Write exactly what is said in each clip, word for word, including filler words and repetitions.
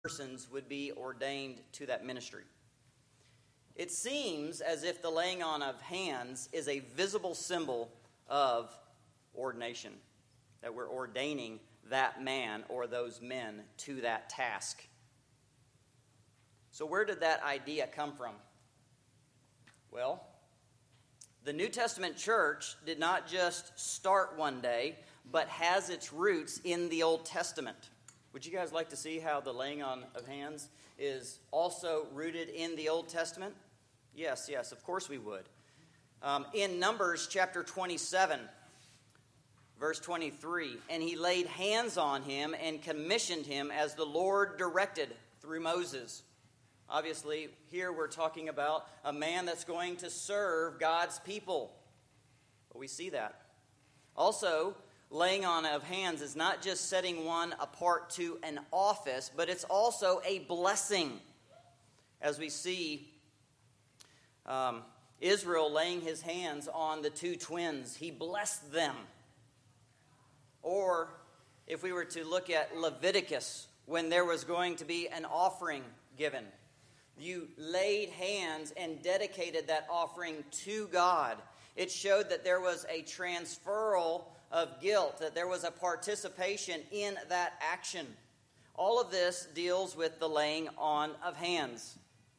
persons would be ordained to that ministry. It seems as if the laying on of hands is a visible symbol of ordination, that we're ordaining that man or those men to that task. So where did that idea come from? Well, the New Testament church did not just start one day, but has its roots in the Old Testament. Would you guys like to see how the laying on of hands is also rooted in the Old Testament? Yes, yes, of course we would. Um, in Numbers chapter twenty-seven, verse twenty-three, and he laid hands on him and commissioned him as the Lord directed through Moses. Obviously, here we're talking about a man that's going to serve God's people. But we see that. Also, laying on of hands is not just setting one apart to an office, but it's also a blessing. As we see um, Israel laying his hands on the two twins, he blessed them. Or if we were to look at Leviticus, when there was going to be an offering given, you laid hands and dedicated that offering to God. It showed that there was a transferal of guilt, that there was a participation in that action. All of this deals with the laying on of hands.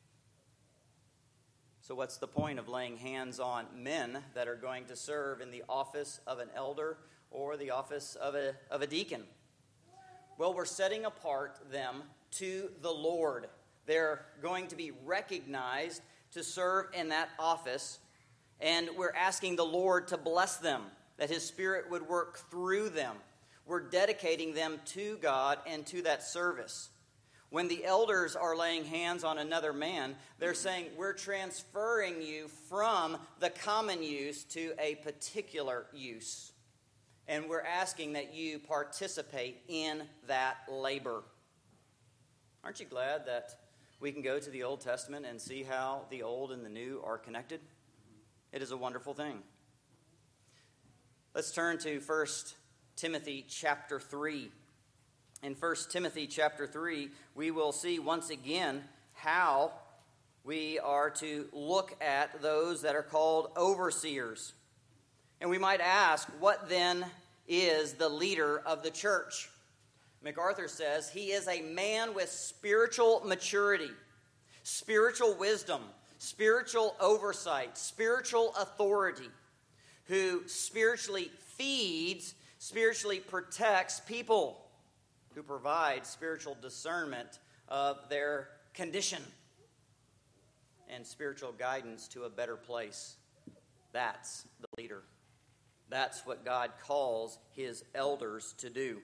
So what's the point of laying hands on men that are going to serve in the office of an elder or the office of a, of a deacon? Well, we're setting apart them to the Lord. They're going to be recognized to serve in that office, and we're asking the Lord to bless them, that His Spirit would work through them. We're dedicating them to God and to that service. When the elders are laying hands on another man, they're saying, we're transferring you from the common use to a particular use. And we're asking that you participate in that labor. Aren't you glad that we can go to the Old Testament and see how the Old and the New are connected? It is a wonderful thing. Let's turn to First Timothy chapter three. In First Timothy chapter three, we will see once again how we are to look at those that are called overseers. And we might ask, what then is the leader of the church? MacArthur says he is a man with spiritual maturity, spiritual wisdom, spiritual oversight, spiritual authority, who spiritually feeds, spiritually protects people, who provides spiritual discernment of their condition and spiritual guidance to a better place. That's the leader. That's what God calls His elders to do.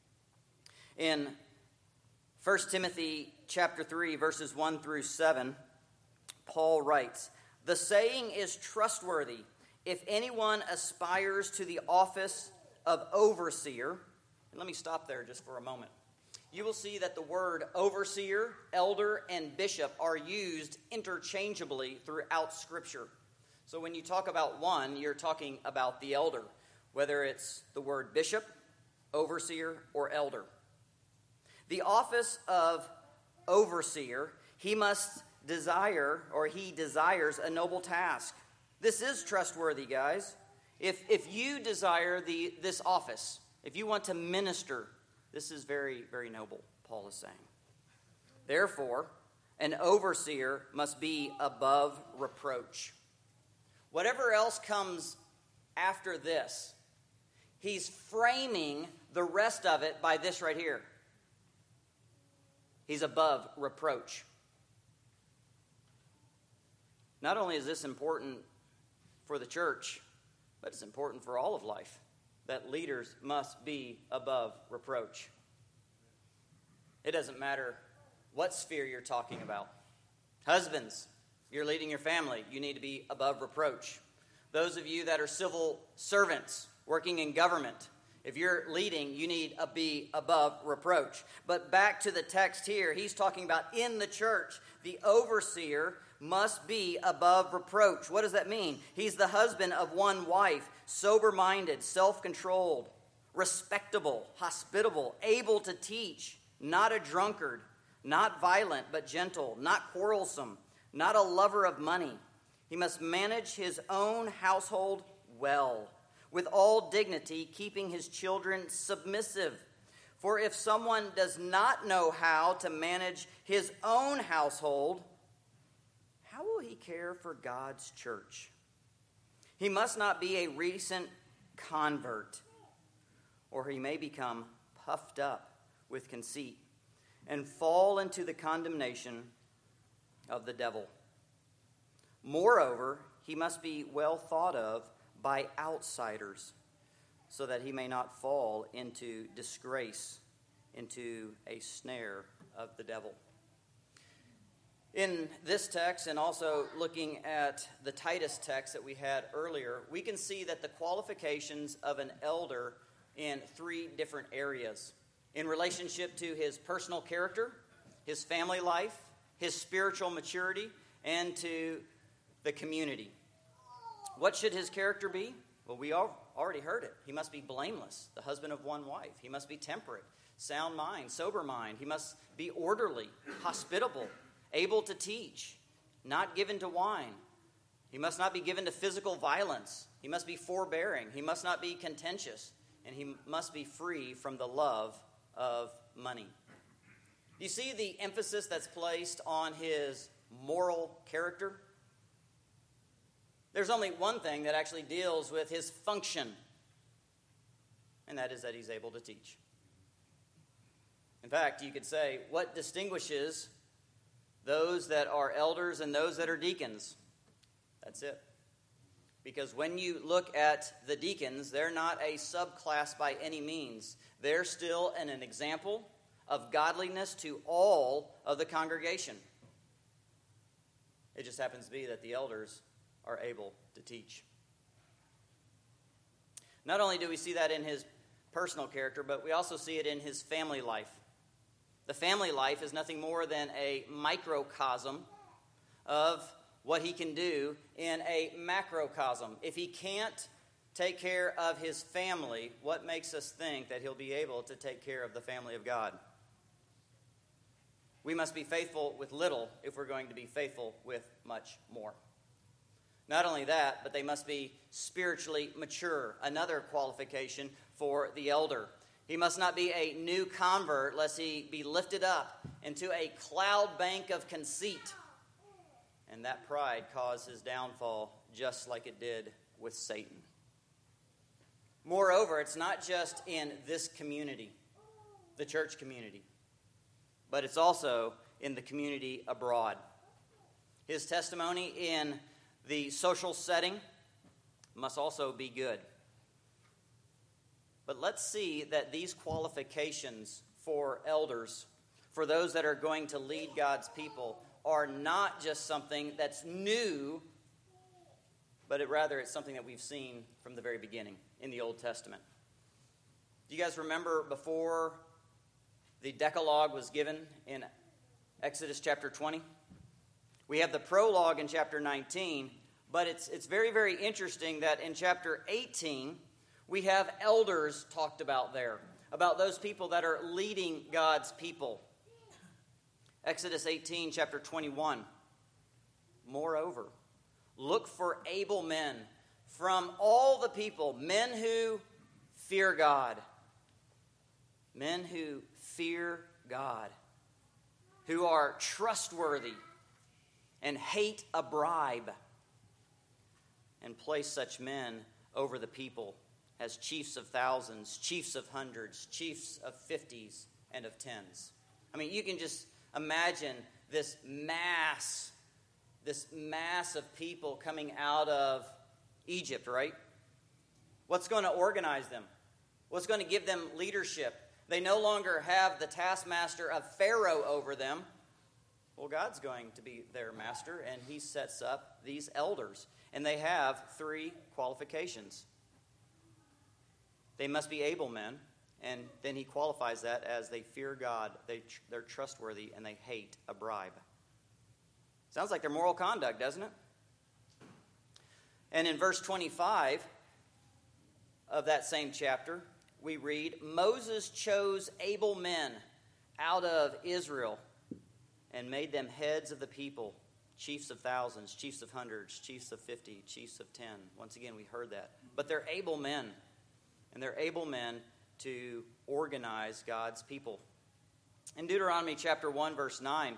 In First Timothy chapter three, verses one through seven, Paul writes, "The saying is trustworthy. If anyone aspires to the office of overseer," and let me stop there just for a moment. You will see that the word overseer, elder, and bishop are used interchangeably throughout Scripture. So when you talk about one, you're talking about the elder, whether it's the word bishop, overseer, or elder. The office of overseer, he must desire, or he desires a noble task. This is trustworthy, guys. If if you desire the this office, if you want to minister, this is very, very noble, Paul is saying. Therefore, an overseer must be above reproach. Whatever else comes after this, he's framing the rest of it by this right here. He's above reproach. Not only is this important for the church, but it's important for all of life, that leaders must be above reproach. It doesn't matter what sphere you're talking about. Husbands, you're leading your family, you need to be above reproach. Those of you that are civil servants working in government, if you're leading, you need to be above reproach. But back to the text here, he's talking about in the church, the overseer must be above reproach. What does that mean? He's the husband of one wife, sober-minded, self-controlled, respectable, hospitable, able to teach, not a drunkard, not violent but gentle, not quarrelsome, not a lover of money. He must manage his own household well, with all dignity, keeping his children submissive. For if someone does not know how to manage his own household, how will he care for God's church? He must not be a recent convert, or he may become puffed up with conceit and fall into the condemnation of the devil. Moreover, he must be well thought of by outsiders, so that he may not fall into disgrace, into a snare of the devil. In this text, and also looking at the Titus text that we had earlier, we can see that the qualifications of an elder in three different areas: in relationship to his personal character, his family life, his spiritual maturity, and to the community. What should his character be? Well, we all already heard it. He must be blameless, the husband of one wife. He must be temperate, sound mind, sober mind. He must be orderly, hospitable, able to teach, not given to wine. He must not be given to physical violence. He must be forbearing. He must not be contentious. And he must be free from the love of money. You see the emphasis that's placed on his moral character? There's only one thing that actually deals with his function, and that is that he's able to teach. In fact, you could say, what distinguishes those that are elders and those that are deacons? That's it. Because when you look at the deacons, they're not a subclass by any means. They're still an, an example of godliness to all of the congregation. It just happens to be that the elders are able to teach. Not only do we see that in his personal character, but we also see it in his family life. The family life is nothing more than a microcosm of what he can do in a macrocosm. If he can't take care of his family, what makes us think that he'll be able to take care of the family of God? We must be faithful with little if we're going to be faithful with much more. Not only that, but they must be spiritually mature, another qualification for the elder. He must not be a new convert, lest he be lifted up into a cloud bank of conceit. And that pride caused his downfall, just like it did with Satan. Moreover, it's not just in this community, the church community, but it's also in the community abroad. His testimony in the social setting must also be good. But let's see that these qualifications for elders, for those that are going to lead God's people, are not just something that's new, but it rather it's something that we've seen from the very beginning in the Old Testament. Do you guys remember before the Decalogue was given in Exodus chapter twenty? We have the prologue in chapter nineteen, but it's it's very, very interesting that in chapter eighteen, we have elders talked about there, about those people that are leading God's people. Exodus eighteen, chapter twenty-one. Moreover, look for able men from all the people, men who fear God. Men who fear God, who are trustworthy and hate a bribe, and place such men over the people as chiefs of thousands, chiefs of hundreds, chiefs of fifties, and of tens. I mean, you can just imagine this mass, this mass of people coming out of Egypt, right? What's going to organize them? What's going to give them leadership? They no longer have the taskmaster of Pharaoh over them. Well, God's going to be their master, and he sets up these elders. And they have three qualifications. They must be able men, and then he qualifies that as they fear God, they, they're trustworthy, and they hate a bribe. Sounds like their moral conduct, doesn't it? And in verse twenty-five of that same chapter, we read, Moses chose able men out of Israel and made them heads of the people, chiefs of thousands, chiefs of hundreds, chiefs of fifty, chiefs of ten. Once again, we heard that. But they're able men, and they're able men to organize God's people. In Deuteronomy chapter one, verse nine,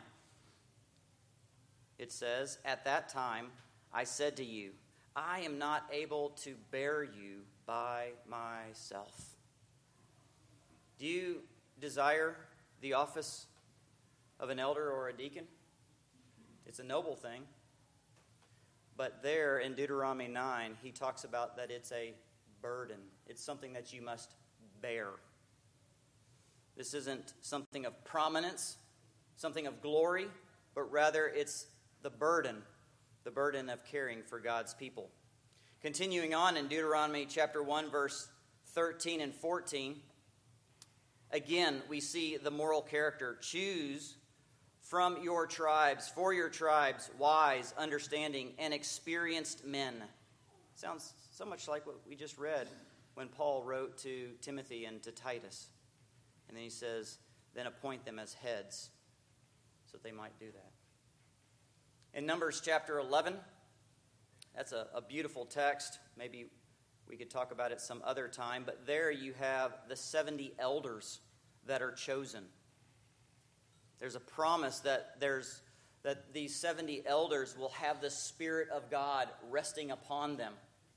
it says, "At that time I said to you, I am not able to bear you by myself." Do you desire the office of an elder or a deacon? It's a noble thing. But there in Deuteronomy nine, he talks about that it's a burden. It's something that you must bear. This isn't something of prominence, something of glory, but rather it's the burden, the burden of caring for God's people. Continuing on in Deuteronomy chapter one, verse thirteen and fourteen, again, we see the moral character. Choose from your tribes, for your tribes, wise, understanding, and experienced men. Sounds so much like what we just read when Paul wrote to Timothy and to Titus. And then he says, then appoint them as heads so that they might do that. In Numbers chapter eleven, that's a, a beautiful text. Maybe we could talk about it some other time. But there you have the seventy elders that are chosen. There's a promise that there's that these seventy elders will have the Spirit of God resting upon them.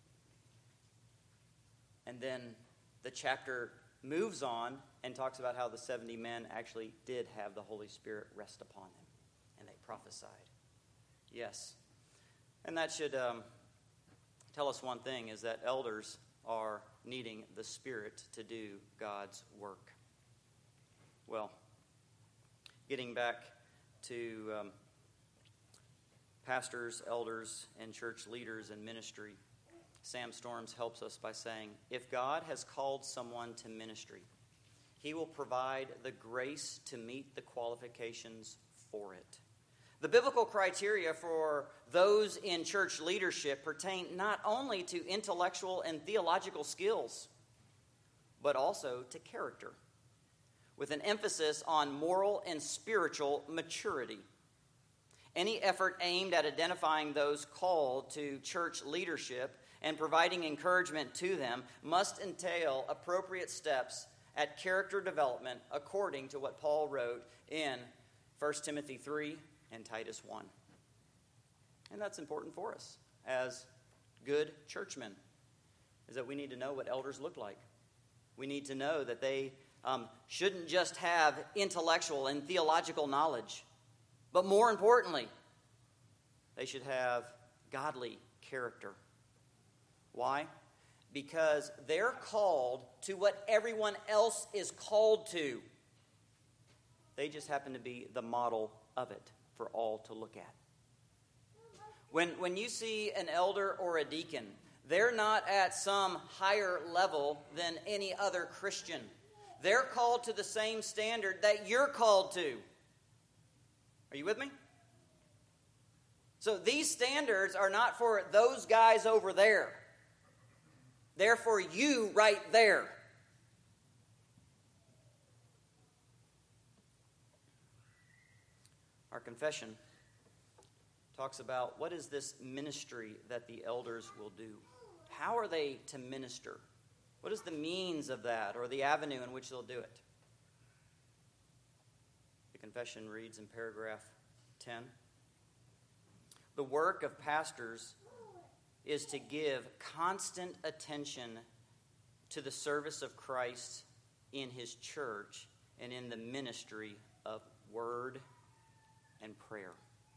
And then the chapter moves on and talks about how the seventy men actually did have the Holy Spirit rest upon them. And they prophesied. Yes. And that should um, tell us one thing, is that elders are needing the Spirit to do God's work. Well, getting back to um, pastors, elders, and church leaders and ministry, Sam Storms helps us by saying, if God has called someone to ministry, he will provide the grace to meet the qualifications for it. The biblical criteria for those in church leadership pertain not only to intellectual and theological skills, but also to character, with an emphasis on moral and spiritual maturity. Any effort aimed at identifying those called to church leadership and providing encouragement to them must entail appropriate steps at character development according to what Paul wrote in First Timothy three and Titus one. And that's important for us as good churchmen, is that we need to know what elders look like. We need to know that they um, shouldn't just have intellectual and theological knowledge, but more importantly, they should have godly character. Why? Because they're called to what everyone else is called to. They just happen to be the model of it for all to look at. When, when you see an elder or a deacon, they're not at some higher level than any other Christian. They're called to the same standard that you're called to. Are you with me? So these standards are not for those guys over there. They're for you right there. Our confession talks about what is this ministry that the elders will do. How are they to minister? What is the means of that, or the avenue in which they'll do it? The confession reads in paragraph ten. The work of pastors is to give constant attention to the service of Christ in his church and in the ministry of word and prayer.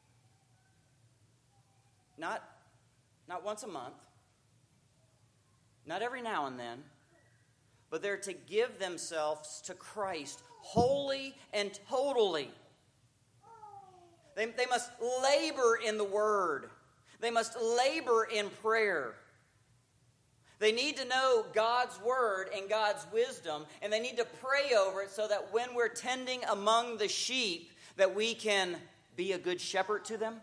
Not, not once a month, not every now and then, but they're to give themselves to Christ wholly and totally. They, they must labor in the word. They must labor in prayer. They need to know God's word and God's wisdom, and they need to pray over it so that when we're tending among the sheep, that we can be a good shepherd to them.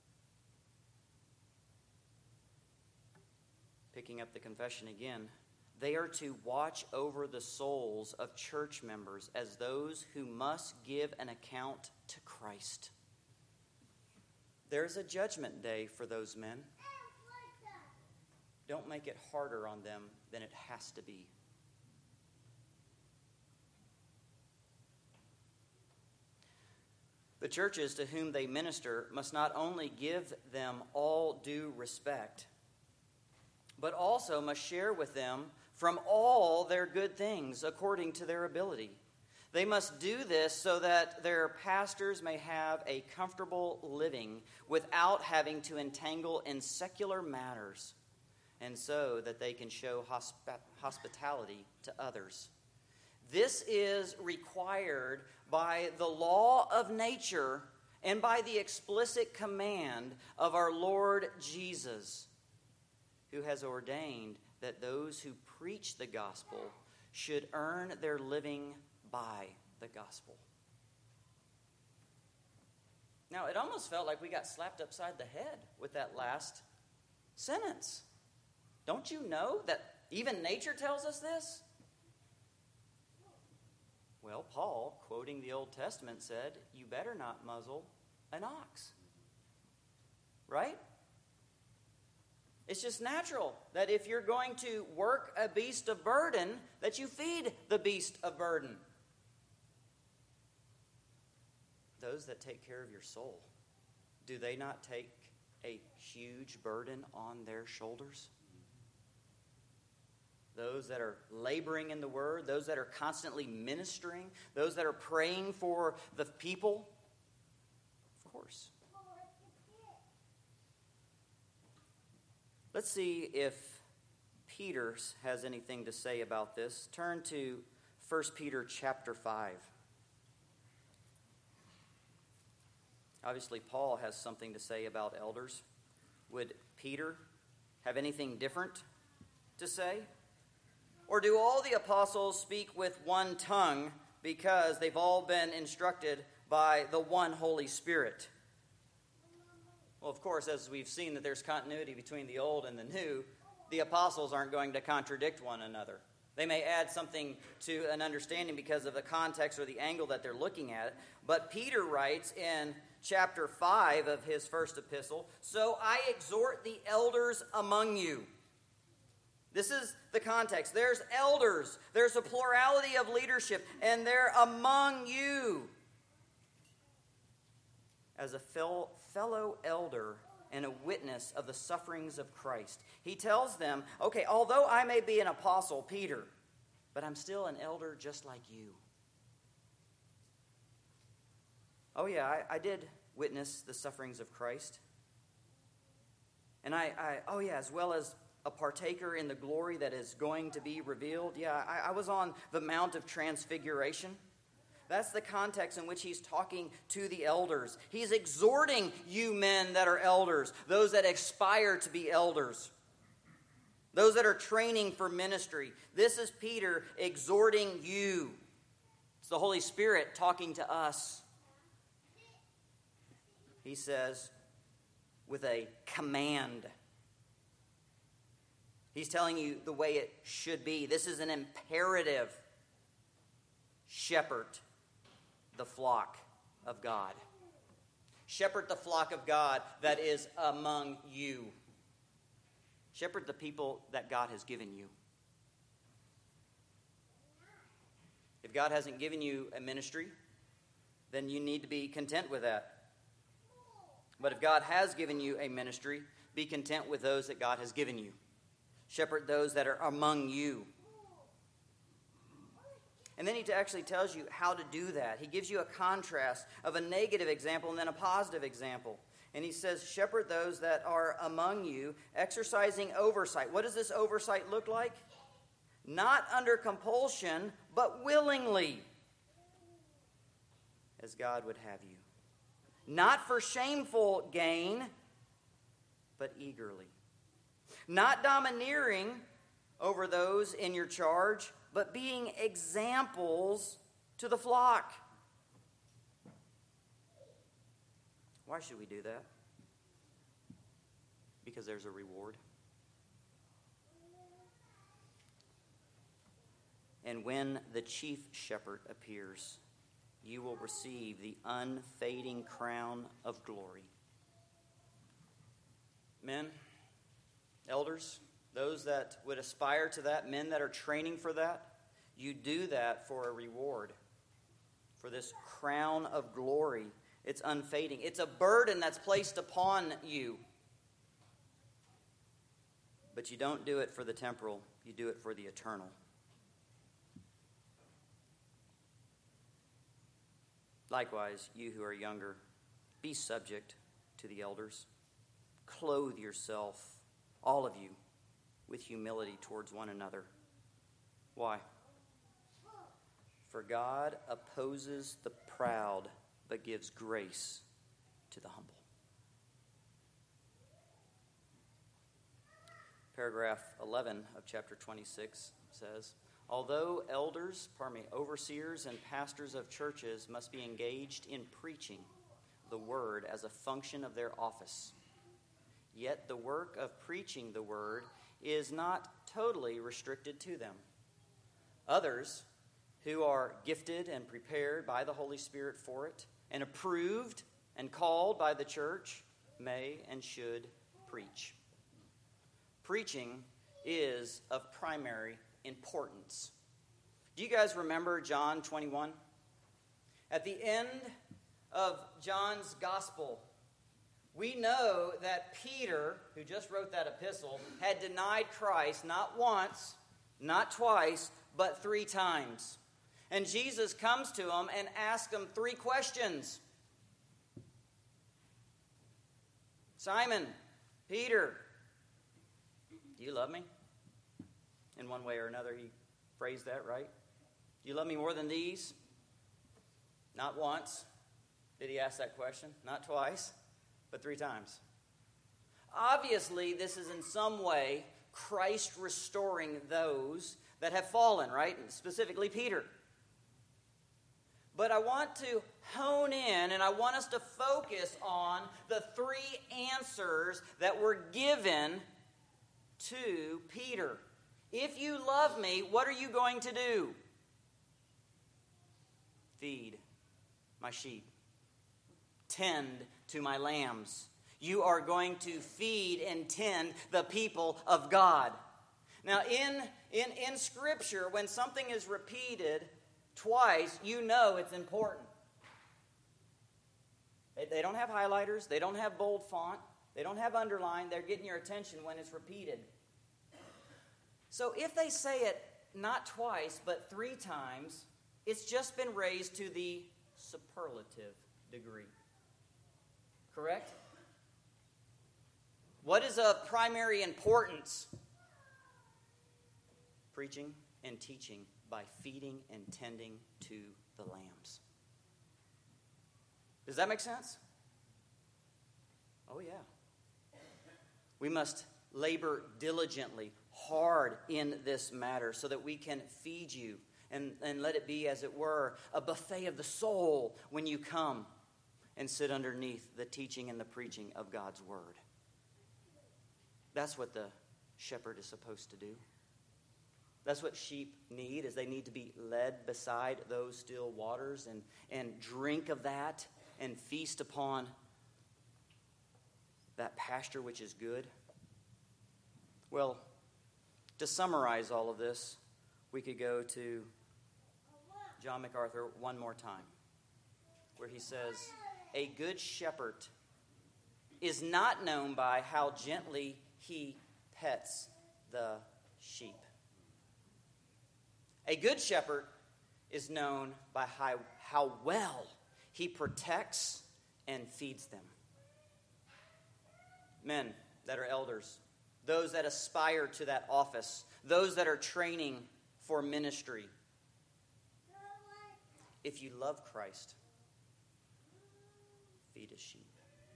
Picking up the confession again, they are to watch over the souls of church members as those who must give an account to Christ. There's a judgment day for those men. Don't make it harder on them than it has to be. The churches to whom they minister must not only give them all due respect, but also must share with them from all their good things according to their ability. They must do this so that their pastors may have a comfortable living without having to entangle in secular matters, and so that they can show hosp- hospitality to others. This is required by the law of nature and by the explicit command of our Lord Jesus, who has ordained that those who preach the gospel should earn their living by the gospel. Now, it almost felt like we got slapped upside the head with that last sentence. Don't you know that even nature tells us this? Well, Paul, quoting the Old Testament, said, you better not muzzle an ox. Right? It's just natural that if you're going to work a beast of burden, that you feed the beast of burden. Those that take care of your soul, do they not take a huge burden on their shoulders? Those that are laboring in the word, those that are constantly ministering, those that are praying for the people, of course. Let's see if Peter has anything to say about this. Turn to First Peter chapter five. Obviously, Paul has something to say about elders. Would Peter have anything different to say? Or do all the apostles speak with one tongue because they've all been instructed by the one Holy Spirit? Well, of course, as we've seen that there's continuity between the old and the new, the apostles aren't going to contradict one another. They may add something to an understanding because of the context or the angle that they're looking at. But Peter writes in chapter five of his first epistle, "So I exhort the elders among you." This is the context. There's elders. There's a plurality of leadership, and they're among you. As a fellow elder and a witness of the sufferings of Christ, he tells them, okay, although I may be an apostle, Peter, but I'm still an elder just like you. Oh yeah, I, I did witness the sufferings of Christ. And I, I, oh yeah, as well as a partaker in the glory that is going to be revealed. Yeah, I, I was on the Mount of Transfiguration. That's the context in which he's talking to the elders. He's exhorting you men that are elders, those that aspire to be elders, those that are training for ministry. This is Peter exhorting you. It's the Holy Spirit talking to us. He says, with a command. He's telling you the way it should be. This is an imperative. Shepherd the flock of God. Shepherd the flock of God that is among you. Shepherd the people that God has given you. If God hasn't given you a ministry, then you need to be content with that. But if God has given you a ministry, be content with those that God has given you. Shepherd those that are among you. And then he actually tells you how to do that. He gives you a contrast of a negative example and then a positive example. And he says, shepherd those that are among you, exercising oversight. What does this oversight look like? Not under compulsion, but willingly, as God would have you. Not for shameful gain, but eagerly. Not domineering over those in your charge, but being examples to the flock. Why should we do that? Because there's a reward. And when the chief shepherd appears, you will receive the unfading crown of glory. Men, elders, those that would aspire to that, men that are training for that, you do that for a reward, for this crown of glory. It's unfading. It's a burden that's placed upon you. But you don't do it for the temporal, you do it for the eternal. Likewise, you who are younger, be subject to the elders. Clothe yourself, all of you, with humility towards one another. Why? For God opposes the proud, but gives grace to the humble. Paragraph eleven of chapter twenty-six says, although elders, pardon me, overseers and pastors of churches must be engaged in preaching the word as a function of their office, yet the work of preaching the word is not totally restricted to them. Others, who are gifted and prepared by the Holy Spirit for it, and approved and called by the church, may and should preach. Preaching is of primary importance. Do you guys remember John twenty-one? At the end of John's gospel, we know that Peter, who just wrote that epistle, had denied Christ not once, not twice, but three times. And Jesus comes to him and asks him three questions. Simon, Peter, do you love me? In one way or another, he phrased that, right? Do you love me more than these? Not once did he ask that question. Not twice, but three times. Obviously, this is in some way Christ restoring those that have fallen, right? And specifically Peter. But I want to hone in and I want us to focus on the three answers that were given to Peter. If you love me, what are you going to do? Feed my sheep. Tend to my lambs. You are going to feed and tend the people of God. Now, in, in, in Scripture, when something is repeated twice, you know it's important. They, they don't have highlighters. They don't have bold font. They don't have underline. They're getting your attention when it's repeated. So if they say it not twice, but three times, it's just been raised to the superlative degree. Correct? What is of primary importance? Preaching and teaching by feeding and tending to the lambs. Does that make sense? Oh, yeah. We must labor diligently, hard in this matter so that we can feed you and, and let it be, as it were, a buffet of the soul when you come and sit underneath the teaching and the preaching of God's word. That's what the shepherd is supposed to do. That's what sheep need, is they need to be led beside those still waters and, and drink of that and feast upon that pasture which is good. Well, to summarize all of this, we could go to John MacArthur one more time, where he says, a good shepherd is not known by how gently he pets the sheep. A good shepherd is known by how, how well he protects and feeds them. Men that are elders, those that aspire to that office, those that are training for ministry. If you love Christ, feed his sheep.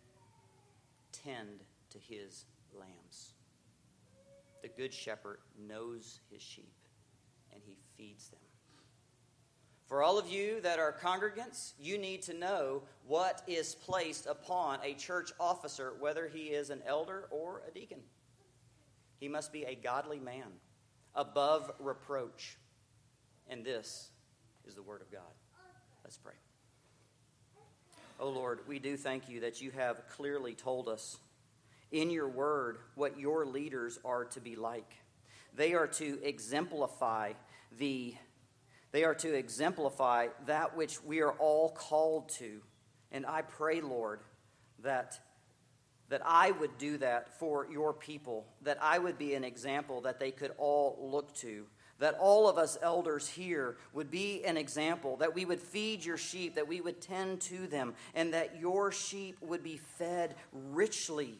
Tend to his lambs. The good shepherd knows his sheep, and he feeds them. For all of you that are congregants, you need to know what is placed upon a church officer, whether he is an elder or a deacon. He must be a godly man, above reproach, And this is the word of God. Let's pray. Oh Lord, we do thank you that you have clearly told us in your word what your leaders are to be like. They are to exemplify the they are to exemplify that which we are all called to. And I pray, Lord, that that I would do that for your people, that I would be an example that they could all look to, that all of us elders here would be an example, that we would feed your sheep, that we would tend to them, and that your sheep would be fed richly.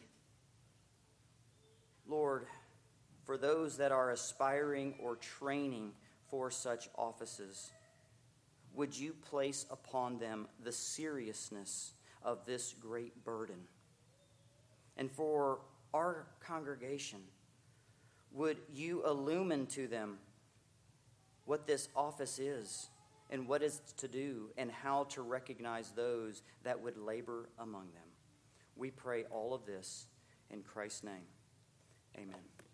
Lord, for those that are aspiring or training for such offices, would you place upon them the seriousness of this great burden? And for our congregation, would you illumine to them what this office is and what is to do and how to recognize those that would labor among them? We pray all of this in Christ's name. Amen.